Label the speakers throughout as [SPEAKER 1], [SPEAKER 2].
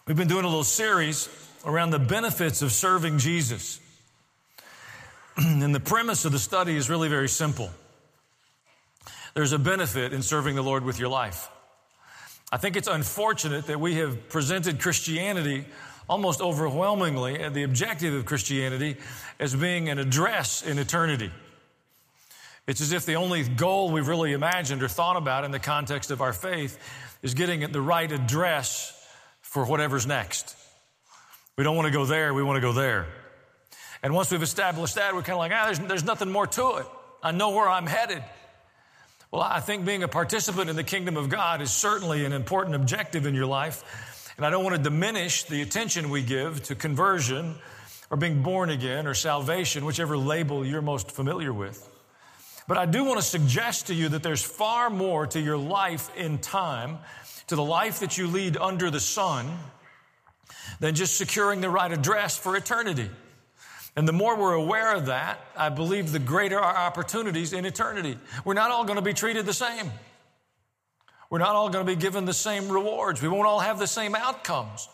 [SPEAKER 1] We've been doing a little series around the benefits of serving Jesus. And the premise of the study is really very simple. There's a benefit in serving the Lord with your life. I think it's unfortunate that we have presented Christianity almost overwhelmingly, and the objective of Christianity, as being an address in eternity. It's as if the only goal we've really imagined or thought about in the context of our faith is getting at the right address for whatever's next. We don't want to go there, we want to go there. And once we've established that, we're kind of like, there's nothing more to it. I know where I'm headed. Well, I think being a participant in the kingdom of God is certainly an important objective in your life. And I don't want to diminish the attention we give to conversion or being born again or salvation, whichever label you're most familiar with. But I do want to suggest to you that there's far more to your life in time, to the life that you lead under the sun, than just securing the right address for eternity. And the more we're aware of that, I believe the greater our opportunities in eternity. We're not all going to be treated the same. We're not all going to be given the same rewards. We won't all have the same outcomes.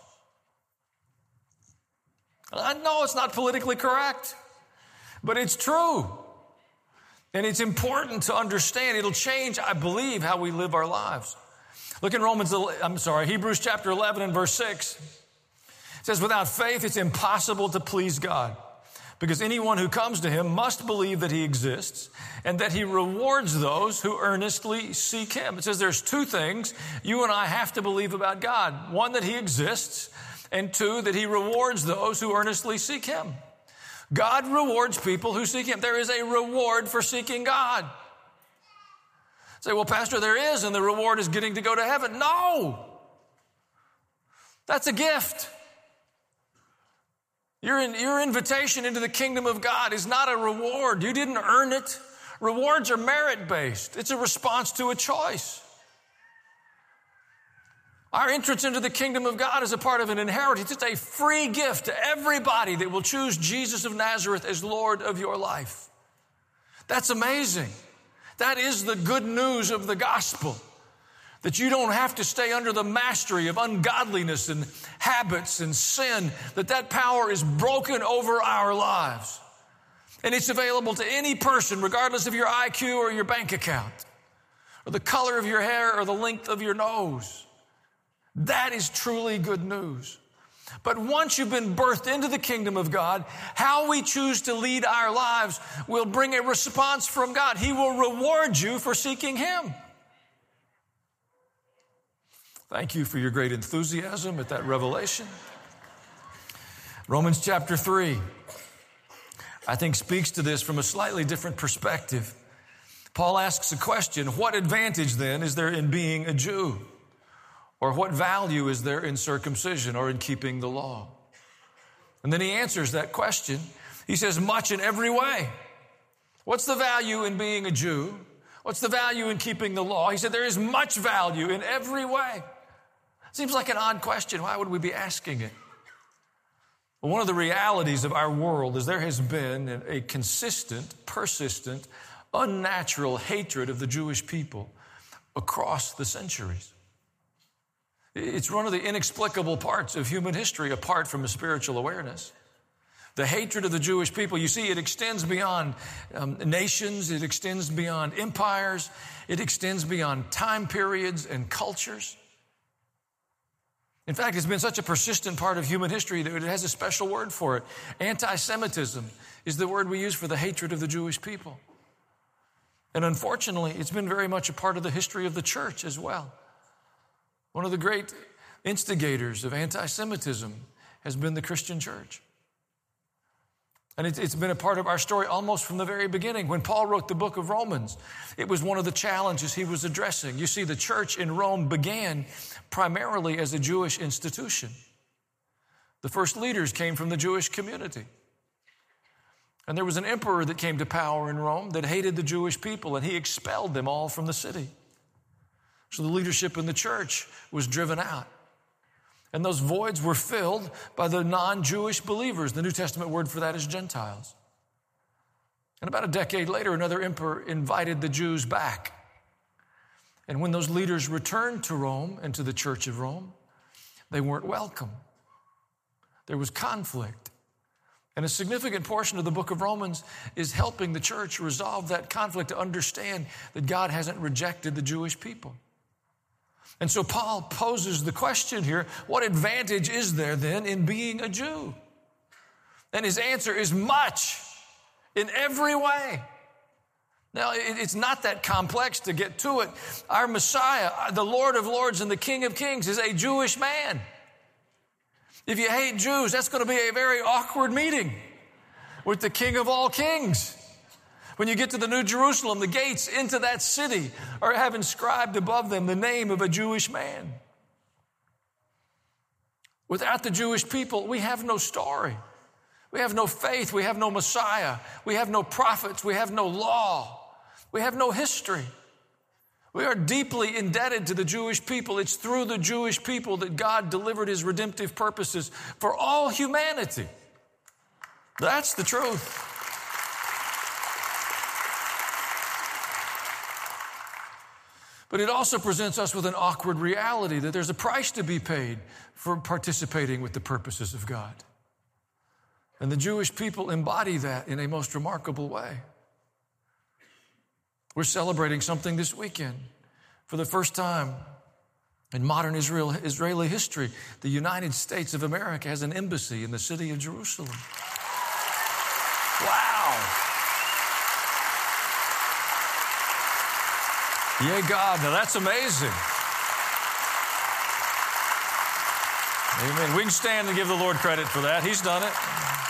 [SPEAKER 1] I know it's not politically correct, but it's true. And it's important to understand. It'll change, I believe, how we live our lives. Look in Hebrews chapter 11 and verse 6. It says, without faith, it's impossible to please God, because anyone who comes to him must believe that he exists and that he rewards those who earnestly seek him. It says there's two things you and I have to believe about God. One, that he exists, and two, that he rewards those who earnestly seek him. God rewards people who seek him. There is a reward for seeking God. Say, well, Pastor, there is, and the reward is getting to go to heaven. No! That's a gift. Your invitation into the kingdom of God is not a reward. You didn't earn it. Rewards are merit-based. It's a response to a choice. Our entrance into the kingdom of God is a part of an inheritance. It's a free gift to everybody that will choose Jesus of Nazareth as Lord of your life. That's amazing. That is the good news of the gospel. That you don't have to stay under the mastery of ungodliness and habits and sin. That power is broken over our lives. And it's available to any person, regardless of your IQ or your bank account, or the color of your hair or the length of your nose. That is truly good news. But once you've been birthed into the kingdom of God, how we choose to lead our lives will bring a response from God. He will reward you for seeking him. Thank you for your great enthusiasm at that revelation. Romans chapter 3, I think, speaks to this from a slightly different perspective. Paul asks a question, what advantage then is there in being a Jew? Or what value is there in circumcision or in keeping the law? And then he answers that question. He says, much in every way. What's the value in being a Jew? What's the value in keeping the law? He said, there is much value in every way. Seems like an odd question. Why would we be asking it? Well, one of the realities of our world is there has been a consistent, persistent, unnatural hatred of the Jewish people across the centuries. It's one of the inexplicable parts of human history apart from a spiritual awareness. The hatred of the Jewish people, you see, it extends beyond nations, it extends beyond empires, it extends beyond time periods and cultures. In fact, it's been such a persistent part of human history that it has a special word for it. Anti-Semitism is the word we use for the hatred of the Jewish people. And unfortunately, it's been very much a part of the history of the church as well. One of the great instigators of anti-Semitism has been the Christian church. And it's been a part of our story almost from the very beginning. When Paul wrote the book of Romans, it was one of the challenges he was addressing. You see, the church in Rome began primarily as a Jewish institution. The first leaders came from the Jewish community. And there was an emperor that came to power in Rome that hated the Jewish people, and he expelled them all from the city. So the leadership in the church was driven out. And those voids were filled by the non-Jewish believers. The New Testament word for that is Gentiles. And about a decade later, another emperor invited the Jews back. And when those leaders returned to Rome and to the Church of Rome, They weren't welcome. There was conflict. And a significant portion of the book of Romans is helping the church resolve that conflict, to understand that God hasn't rejected the Jewish people. And so Paul poses the question here, what advantage is there then in being a Jew? And his answer is much, in every way. Now, it's not that complex to get to it. Our Messiah, the Lord of Lords and the King of Kings, is a Jewish man. If you hate Jews, that's going to be a very awkward meeting with the King of all kings. When you get to the New Jerusalem, the gates into that city have inscribed above them the name of a Jewish man. Without the Jewish people, we have no story. We have no faith. We have no Messiah. We have no prophets. We have no law. We have no history. We are deeply indebted to the Jewish people. It's through the Jewish people that God delivered his redemptive purposes for all humanity. That's the truth. But it also presents us with an awkward reality that there's a price to be paid for participating with the purposes of God. And the Jewish people embody that in a most remarkable way. We're celebrating something this weekend. For the first time in modern Israeli history, the United States of America has an embassy in the city of Jerusalem. Wow. Yay, God. Now that's amazing. Amen. We can stand and give the Lord credit for that. He's done it.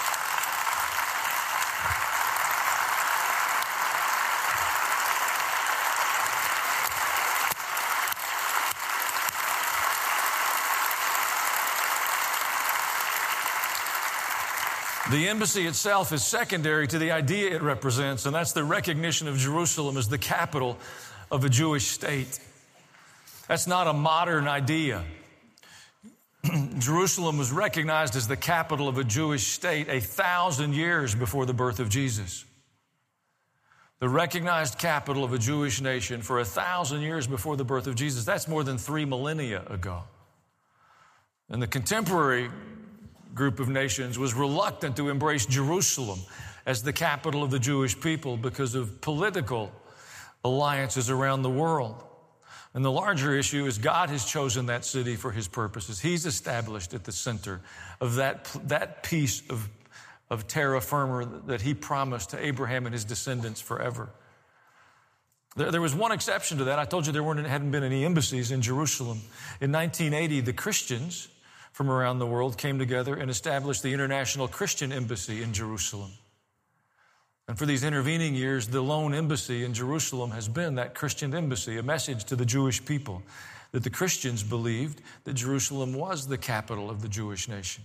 [SPEAKER 1] The embassy itself is secondary to the idea it represents, and that's the recognition of Jerusalem as the capital of a Jewish state. That's not a modern idea. Jerusalem was recognized as the capital of a Jewish state 1,000 years before the birth of Jesus. The recognized capital of a Jewish nation for 1,000 years before the birth of Jesus. That's more than 3 millennia ago. And the contemporary group of nations was reluctant to embrace Jerusalem as the capital of the Jewish people because of political alliances around the world. And the larger issue is God has chosen that city for his purposes. He's established at the center of that piece of terra firma that he promised to Abraham and his descendants forever. There was one exception to that. I told you there hadn't been any embassies in Jerusalem. In 1980, the Christians from around the world came together and established the International Christian Embassy in Jerusalem. And for these intervening years, the lone embassy in Jerusalem has been that Christian embassy, a message to the Jewish people that the Christians believed that Jerusalem was the capital of the Jewish nation.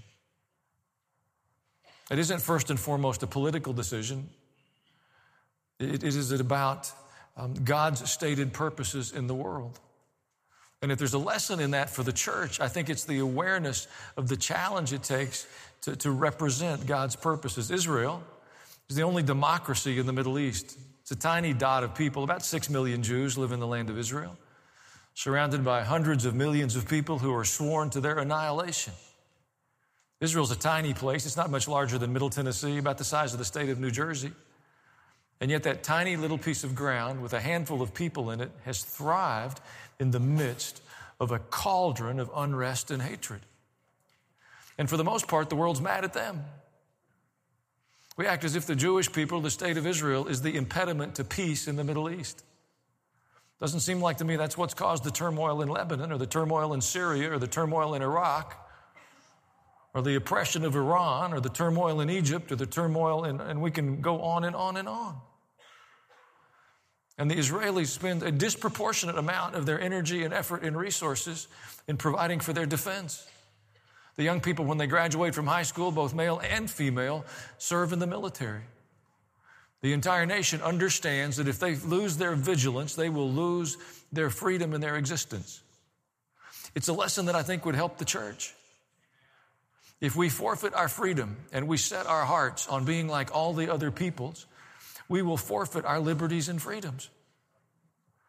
[SPEAKER 1] It isn't first and foremost a political decision. It is about God's stated purposes in the world. And if there's a lesson in that for the church, I think it's the awareness of the challenge it takes to represent God's purposes. Israel is the only democracy in the Middle East. It's a tiny dot of people. About 6 million Jews live in the land of Israel, surrounded by hundreds of millions of people who are sworn to their annihilation. Israel's a tiny place. It's not much larger than Middle Tennessee, about the size of the state of New Jersey. And yet that tiny little piece of ground with a handful of people in it has thrived in the midst of a cauldron of unrest and hatred. And for the most part, the world's mad at them. We act as if the Jewish people, the state of Israel, is the impediment to peace in the Middle East. Doesn't seem like to me that's what's caused the turmoil in Lebanon or the turmoil in Syria or the turmoil in Iraq or the oppression of Iran or the turmoil in Egypt or the turmoil and we can go on and on and on. And the Israelis spend a disproportionate amount of their energy and effort and resources in providing for their defense. The young people, when they graduate from high school, both male and female, serve in the military. The entire nation understands that if they lose their vigilance, they will lose their freedom and their existence. It's a lesson that I think would help the church. If we forfeit our freedom and we set our hearts on being like all the other peoples, we will forfeit our liberties and freedoms.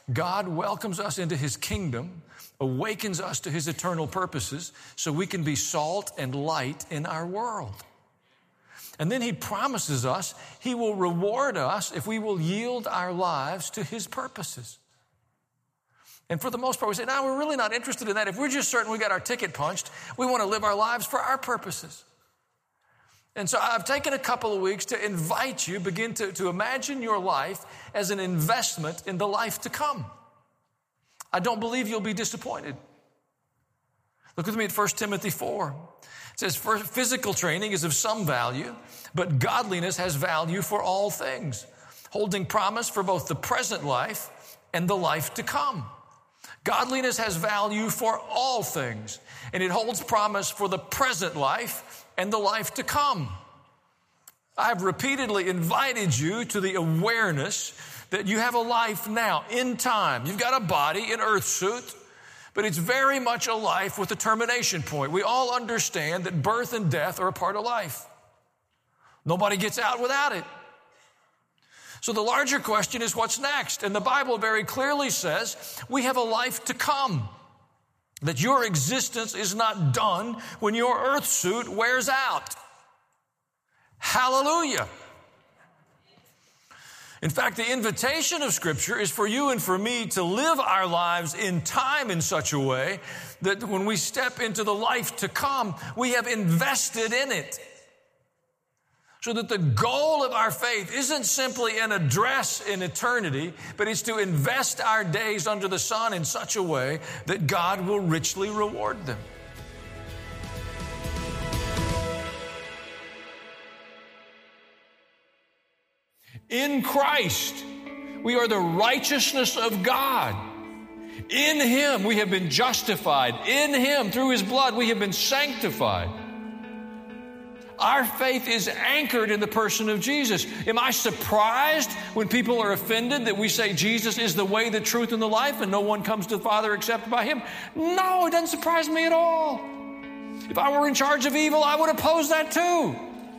[SPEAKER 1] God welcomes us into his kingdom, awakens us to his eternal purposes so we can be salt and light in our world. And then he promises us he will reward us if we will yield our lives to his purposes. And for the most part, we say, no, we're really not interested in that. If we're just certain we got our ticket punched, we want to live our lives for our purposes. And so I've taken a couple of weeks to invite you, begin to imagine your life as an investment in the life to come. I don't believe you'll be disappointed. Look with me at 1 Timothy 4. It says, physical training is of some value, but godliness has value for all things, holding promise for both the present life and the life to come. Godliness has value for all things, and it holds promise for the present life and the life to come. I've repeatedly invited you to the awareness that you have a life now, in time. You've got a body, an earth suit, but it's very much a life with a termination point. We all understand that birth and death are a part of life. Nobody gets out without it. So the larger question is, what's next? And the Bible very clearly says we have a life to come, that your existence is not done when your earth suit wears out. Hallelujah. In fact, the invitation of Scripture is for you and for me to live our lives in time in such a way that when we step into the life to come, we have invested in it. So that the goal of our faith isn't simply an address in eternity, but it's to invest our days under the sun in such a way that God will richly reward them. In Christ, we are the righteousness of God. In Him, we have been justified. In Him, through His blood, we have been sanctified. Our faith is anchored in the person of Jesus. Am I surprised when people are offended that we say Jesus is the way, the truth, and the life, and no one comes to the Father except by Him? No, it doesn't surprise me at all. If I were in charge of evil, I would oppose that too.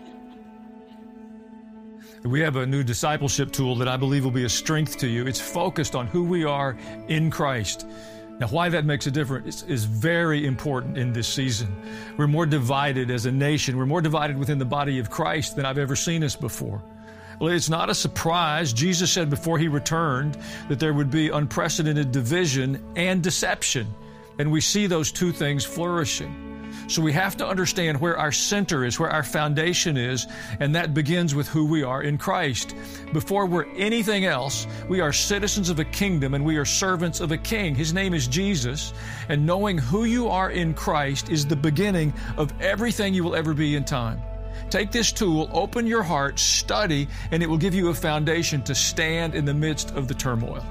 [SPEAKER 1] We have a new discipleship tool that I believe will be a strength to you. It's focused on who we are in Christ. Now, why that makes a difference is very important in this season. We're more divided as a nation. We're more divided within the body of Christ than I've ever seen us before. Well, it's not a surprise. Jesus said before He returned that there would be unprecedented division and deception. And we see those two things flourishing. So we have to understand where our center is, where our foundation is, and that begins with who we are in Christ. Before we're anything else, we are citizens of a kingdom and we are servants of a king. His name is Jesus, and knowing who you are in Christ is the beginning of everything you will ever be in time. Take this tool, open your heart, study, and it will give you a foundation to stand in the midst of the turmoil.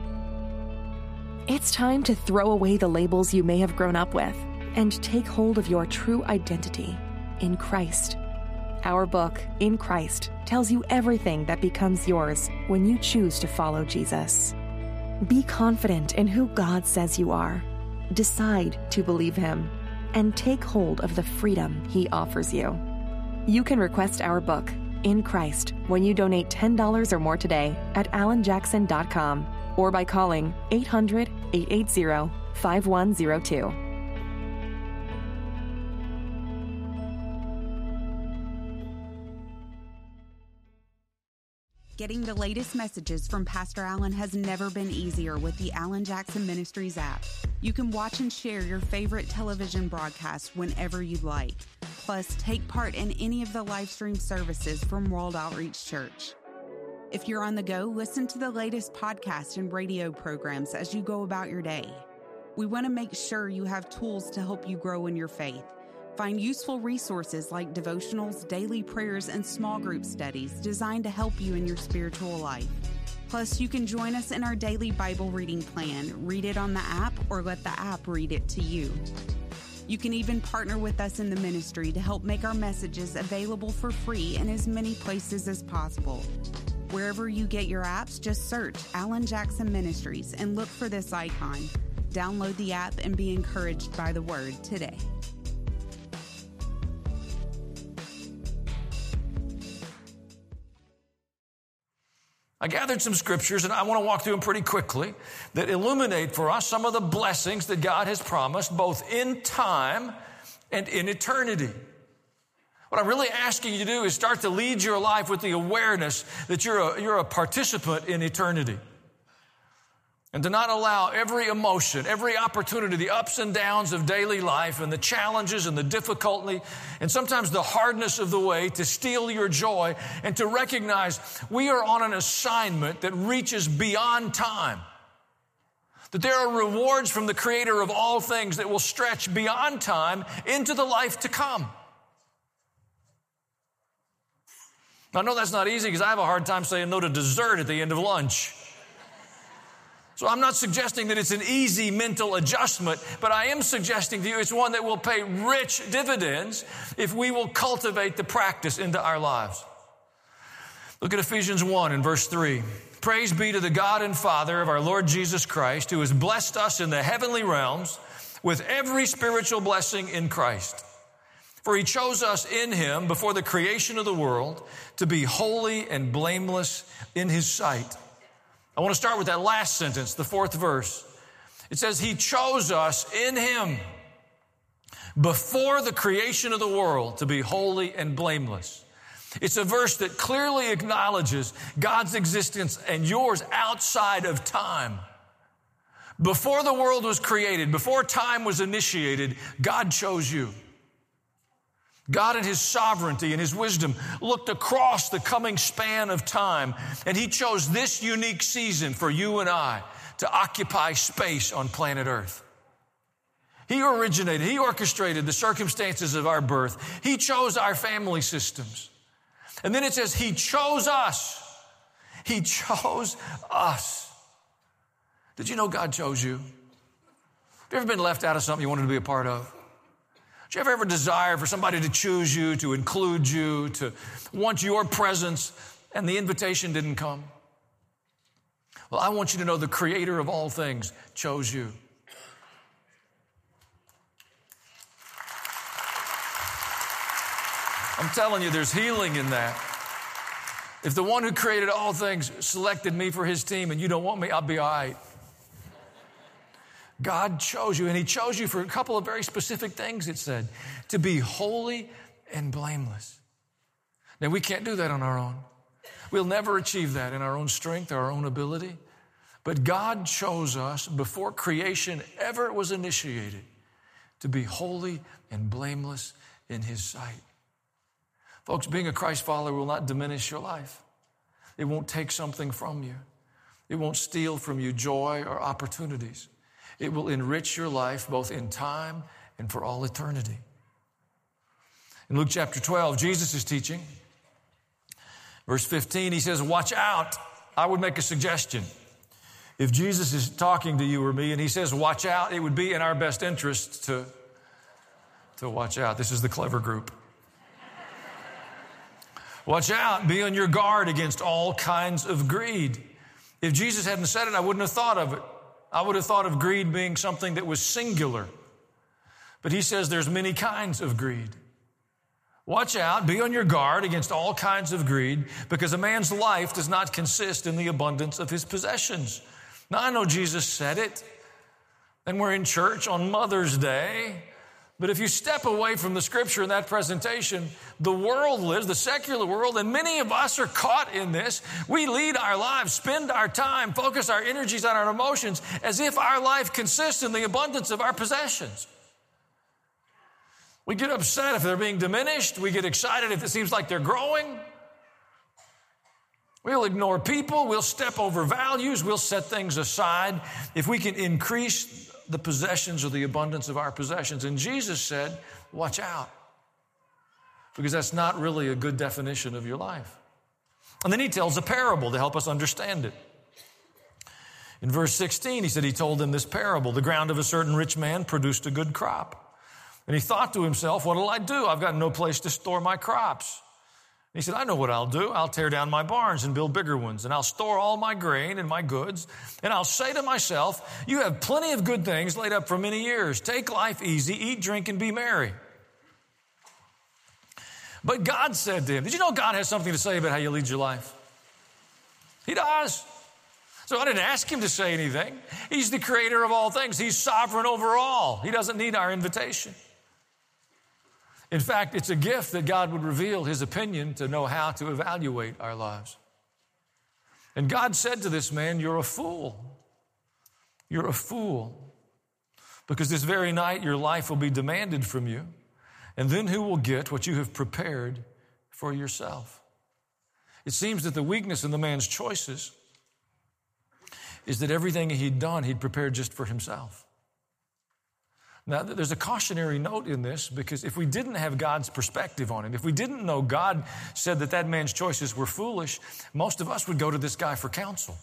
[SPEAKER 2] It's time to throw away the labels you may have grown up with and take hold of your true identity in Christ. Our book, In Christ, tells you everything that becomes yours when you choose to follow Jesus. Be confident in who God says you are. Decide to believe Him and take hold of the freedom He offers you. You can request our book, In Christ, when you donate $10 or more today at alanjackson.com or by calling 800-880-5102.
[SPEAKER 3] Getting the latest messages from Pastor Allen has never been easier with the Alan Jackson Ministries app. You can watch and share your favorite television broadcasts whenever you'd like. Plus, take part in any of the live stream services from World Outreach Church. If you're on the go, listen to the latest podcast and radio programs as you go about your day. We want to make sure you have tools to help you grow in your faith. Find useful resources like devotionals, daily prayers, and small group studies designed to help you in your spiritual life. Plus, you can join us in our daily Bible reading plan. Read it on the app or let the app read it to you. You can even partner with us in the ministry to help make our messages available for free in as many places as possible. Wherever you get your apps, just search Alan Jackson Ministries and look for this icon. Download the app and be encouraged by the Word today.
[SPEAKER 1] I gathered some scriptures, and I want to walk through them pretty quickly, that illuminate for us some of the blessings that God has promised, both in time and in eternity. What I'm really asking you to do is start to lead your life with the awareness that you're a participant in eternity. And to not allow every emotion, every opportunity, the ups and downs of daily life and the challenges and the difficulty and sometimes the hardness of the way to steal your joy, and to recognize we are on an assignment that reaches beyond time. That there are rewards from the Creator of all things that will stretch beyond time into the life to come. I know that's not easy because I have a hard time saying no to dessert at the end of lunch. So I'm not suggesting that it's an easy mental adjustment, but I am suggesting to you it's one that will pay rich dividends if we will cultivate the practice into our lives. Look at Ephesians 1 and verse 3. Praise be to the God and Father of our Lord Jesus Christ, who has blessed us in the heavenly realms with every spiritual blessing in Christ. For he chose us in him before the creation of the world to be holy and blameless in his sight. I want to start with that last sentence, the fourth verse. It says, he chose us in him before the creation of the world to be holy and blameless. It's a verse that clearly acknowledges God's existence and yours outside of time. Before the world was created, before time was initiated, God chose you. God in his sovereignty and his wisdom looked across the coming span of time, and he chose this unique season for you and I to occupy space on planet Earth. He originated, he orchestrated the circumstances of our birth. He chose our family systems. And then it says he chose us. He chose us. Did you know God chose you? Have you ever been left out of something you wanted to be a part of? Did you ever desire for somebody to choose you, to include you, to want your presence, and the invitation didn't come? Well, I want you to know the Creator of all things chose you. I'm telling you, there's healing in that. If the one who created all things selected me for his team and you don't want me, I'll be all right. God chose you, and he chose you for a couple of very specific things, it said, to be holy and blameless. Now, we can't do that on our own. We'll never achieve that in our own strength or our own ability. But God chose us before creation ever was initiated to be holy and blameless in his sight. Folks, being a Christ follower will not diminish your life. It won't take something from you. It won't steal from you joy or opportunities. It will enrich your life both in time and for all eternity. In Luke chapter 12, Jesus is teaching. Verse 15, he says, watch out. I would make a suggestion. If Jesus is talking to you or me and he says, watch out, it would be in our best interest to watch out. This is the clever group. Watch out. Be on your guard against all kinds of greed. If Jesus hadn't said it, I wouldn't have thought of it. I would have thought of greed being something that was singular. But he says there's many kinds of greed. Watch out, be on your guard against all kinds of greed, because a man's life does not consist in the abundance of his possessions. Now, I know Jesus said it, and we're in church on Mother's Day, but if you step away from the scripture in that presentation, the world lives, the secular world, and many of us are caught in this. We lead our lives, spend our time, focus our energies on our emotions as if our life consists in the abundance of our possessions. We get upset if they're being diminished. We get excited if it seems like they're growing. We'll ignore people. We'll step over values. We'll set things aside if we can increase the possessions or the abundance of our possessions. And Jesus said, watch out, because that's not really a good definition of your life. And then he tells a parable to help us understand it. In verse 16, he said he told them this parable. The ground of a certain rich man produced a good crop. And he thought to himself, what'll I do? I've got no place to store my crops. And he said, I know what I'll do. I'll tear down my barns and build bigger ones, and I'll store all my grain and my goods. And I'll say to myself, you have plenty of good things laid up for many years. Take life easy, eat, drink, and be merry. But God said to him, did you know God has something to say about how you lead your life? He does. So I didn't ask him to say anything. He's the creator of all things. He's sovereign over all. He doesn't need our invitation. In fact, it's a gift that God would reveal his opinion to know how to evaluate our lives. And God said to this man, you're a fool. You're a fool. Because this very night your life will be demanded from you. And then who will get what you have prepared for yourself? It seems that the weakness in the man's choices is that everything he'd done, he'd prepared just for himself. Now, there's a cautionary note in this, because if we didn't have God's perspective on it, if we didn't know God said that that man's choices were foolish, most of us would go to this guy for counsel.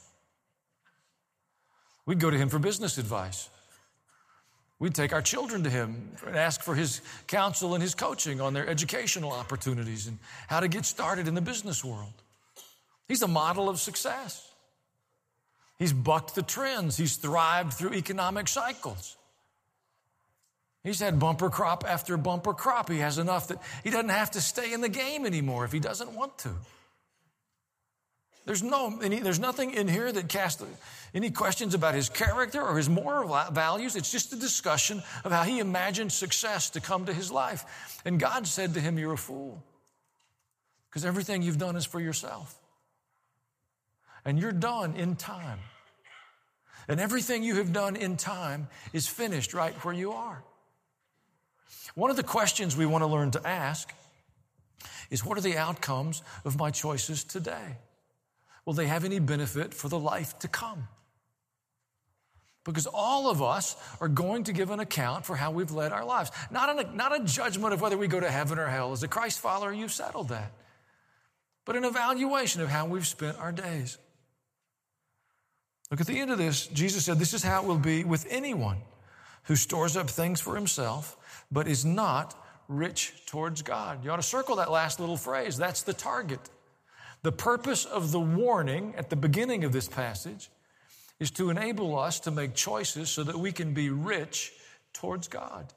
[SPEAKER 1] We'd go to him for business advice. We'd take our children to him and ask for his counsel and his coaching on their educational opportunities and how to get started in the business world. He's a model of success. He's bucked the trends. He's thrived through economic cycles. He's had bumper crop after bumper crop. He has enough that he doesn't have to stay in the game anymore if he doesn't want to. There's nothing in here that casts any questions about his character or his moral values. It's just a discussion of how he imagined success to come to his life. And God said to him, you're a fool, because everything you've done is for yourself. And you're done in time. And everything you have done in time is finished right where you are. One of the questions we want to learn to ask is, what are the outcomes of my choices today? Will they have any benefit for the life to come? Because all of us are going to give an account for how we've led our lives. Not a judgment of whether we go to heaven or hell. As a Christ follower, you've settled that. But an evaluation of how we've spent our days. Look, at the end of this, Jesus said, this is how it will be with anyone who stores up things for himself, but is not rich towards God. You ought to circle that last little phrase. That's the target. The purpose of the warning at the beginning of this passage is to enable us to make choices so that we can be rich towards God.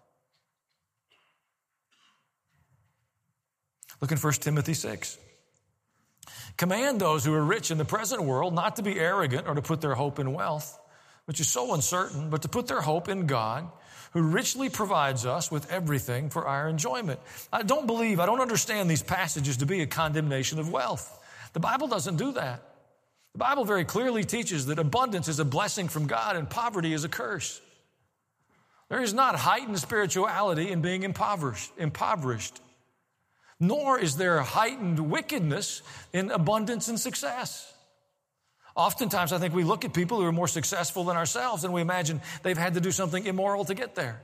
[SPEAKER 1] Look in 1 Timothy 6. Command those who are rich in the present world not to be arrogant or to put their hope in wealth, which is so uncertain, but to put their hope in God, who richly provides us with everything for our enjoyment. I don't understand these passages to be a condemnation of wealth. The Bible doesn't do that. The Bible very clearly teaches that abundance is a blessing from God and poverty is a curse. There is not heightened spirituality in being impoverished. Nor is there heightened wickedness in abundance and success. Oftentimes, I think we look at people who are more successful than ourselves and we imagine they've had to do something immoral to get there.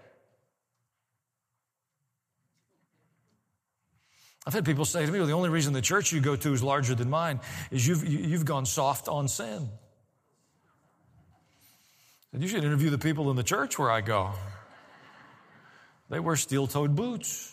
[SPEAKER 1] I've had people say to me, well, the only reason the church you go to is larger than mine is you've gone soft on sin. And you should interview the people in the church where I go. They wear steel-toed boots.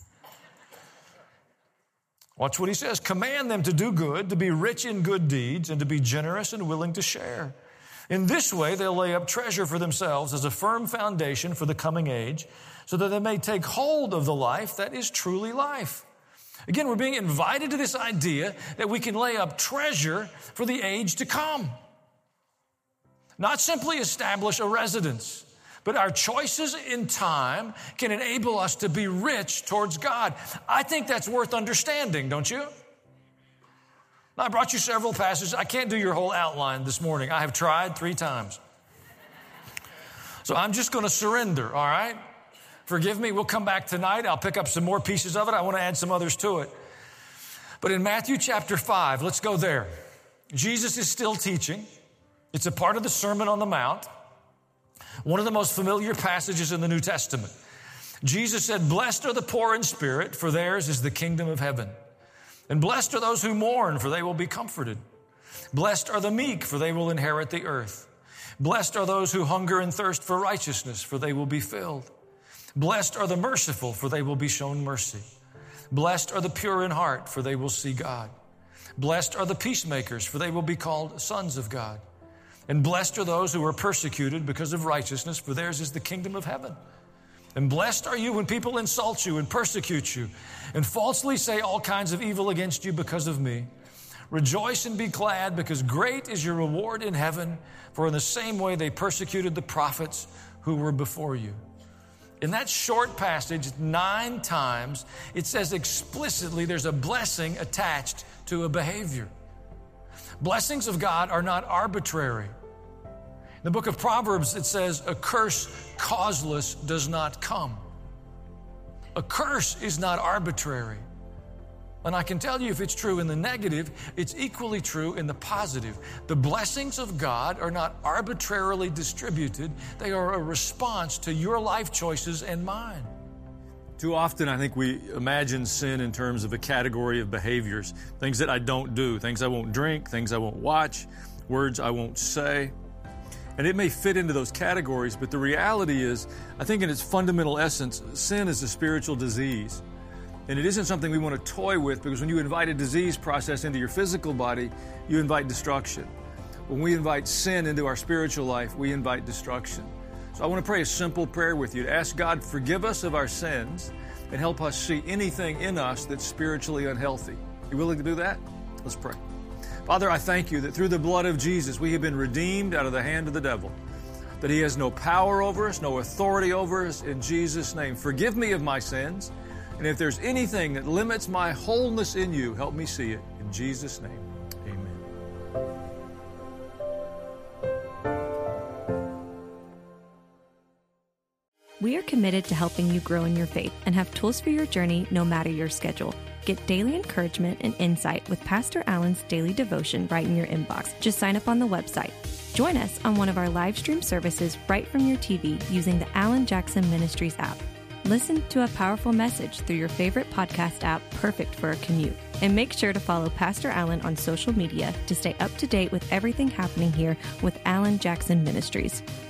[SPEAKER 1] Watch what he says. Command them to do good, to be rich in good deeds, and to be generous and willing to share. In this way, they'll lay up treasure for themselves as a firm foundation for the coming age, so that they may take hold of the life that is truly life. Again, we're being invited to this idea that we can lay up treasure for the age to come. Not simply establish a residence, but our choices in time can enable us to be rich towards God. I think that's worth understanding, don't you? Now, I brought you several passages. I can't do your whole outline this morning. I have tried 3 times. So I'm just going to surrender, all right? Forgive me. We'll come back tonight. I'll pick up some more pieces of it. I want to add some others to it. But in Matthew chapter 5, let's go there. Jesus is still teaching. It's a part of the Sermon on the Mount. One of the most familiar passages in the New Testament. Jesus said, blessed are the poor in spirit, for theirs is the kingdom of heaven. And blessed are those who mourn, for they will be comforted. Blessed are the meek, for they will inherit the earth. Blessed are those who hunger and thirst for righteousness, for they will be filled. Blessed are the merciful, for they will be shown mercy. Blessed are the pure in heart, for they will see God. Blessed are the peacemakers, for they will be called sons of God. And blessed are those who are persecuted because of righteousness, for theirs is the kingdom of heaven. And blessed are you when people insult you and persecute you and falsely say all kinds of evil against you because of me. Rejoice and be glad, because great is your reward in heaven, for in the same way they persecuted the prophets who were before you. In that short passage, 9 times, it says explicitly there's a blessing attached to a behavior. Blessings of God are not arbitrary. In the book of Proverbs, it says, a curse causeless does not come. A curse is not arbitrary. And I can tell you, if it's true in the negative, it's equally true in the positive. The blessings of God are not arbitrarily distributed. They are a response to your life choices and mine. Too often, I think we imagine sin in terms of a category of behaviors, things that I don't do, things I won't drink, things I won't watch, words I won't say. And it may fit into those categories, but the reality is, I think in its fundamental essence, sin is a spiritual disease. And it isn't something we want to toy with, because when you invite a disease process into your physical body, you invite destruction. When we invite sin into our spiritual life, we invite destruction. So I want to pray a simple prayer with you to ask God, forgive us of our sins and help us see anything in us that's spiritually unhealthy. You willing to do that? Let's pray. Father, I thank you that through the blood of Jesus, we have been redeemed out of the hand of the devil, that he has no power over us, no authority over us. In Jesus' name, forgive me of my sins. And if there's anything that limits my wholeness in you, help me see it. In Jesus' name, amen.
[SPEAKER 4] We are committed to helping you grow in your faith and have tools for your journey no matter your schedule. Get daily encouragement and insight with Pastor Allen's daily devotion right in your inbox. Just sign up on the website. Join us on one of our live stream services right from your TV using the Alan Jackson Ministries app. Listen to a powerful message through your favorite podcast app, perfect for a commute. And make sure to follow Pastor Allen on social media to stay up to date with everything happening here with Alan Jackson Ministries.